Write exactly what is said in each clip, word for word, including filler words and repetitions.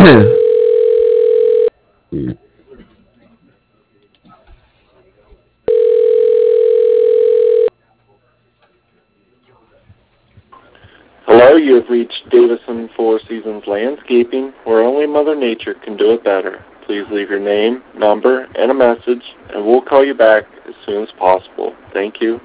Hello, you have reached Davison Four Seasons Landscaping, where only Mother Nature can do it better. Please leave your name, number, and a message, and we'll call you back as soon as possible. Thank you.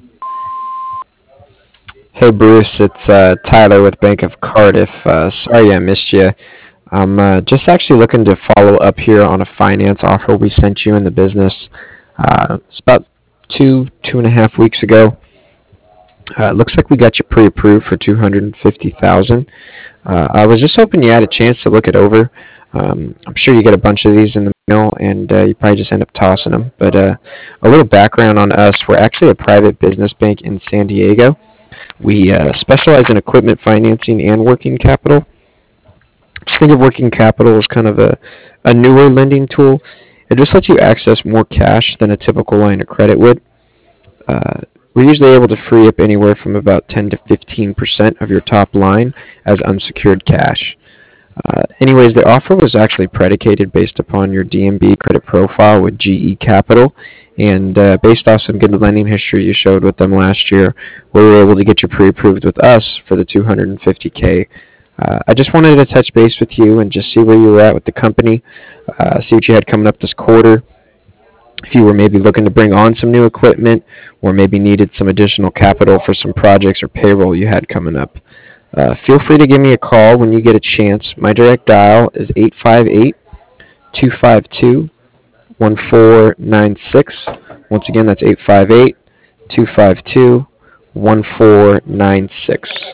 Hey Bruce, it's uh, Tyler with Bank of Cardiff. Uh, sorry I missed you. I'm uh, just actually looking to follow up here on a finance offer we sent you in the business. Uh, it's about two, two and a half weeks ago. Uh, it looks like we got you pre-approved for two hundred fifty thousand dollars. Uh, I was just hoping you had a chance to look it over. Um, I'm sure you get a bunch of these in the mail, and uh, you probably just end up tossing them. But uh, a little background on us: we're actually a private business bank in San Diego. We uh, specialize in equipment financing and working capital. Just think of working capital as kind of a, a newer lending tool. It just lets you access more cash than a typical line of credit would. Uh, we're usually able to free up anywhere from about ten to fifteen percent of your top line as unsecured cash. Uh, anyways, the offer was actually predicated based upon your D M B credit profile with G E Capital, and uh, based off some good lending history you showed with them last year, we were able to get you pre-approved with us for the two hundred fifty k. Uh, I just wanted to touch base with you and just see where you were at with the company, uh, see what you had coming up this quarter, if you were maybe looking to bring on some new equipment, or maybe needed some additional capital for some projects or payroll you had coming up. Uh, feel free to give me a call when you get a chance. My direct dial is eight five eight, two five two, one four nine six. Once again, that's eight five eight, two five two, one four nine six.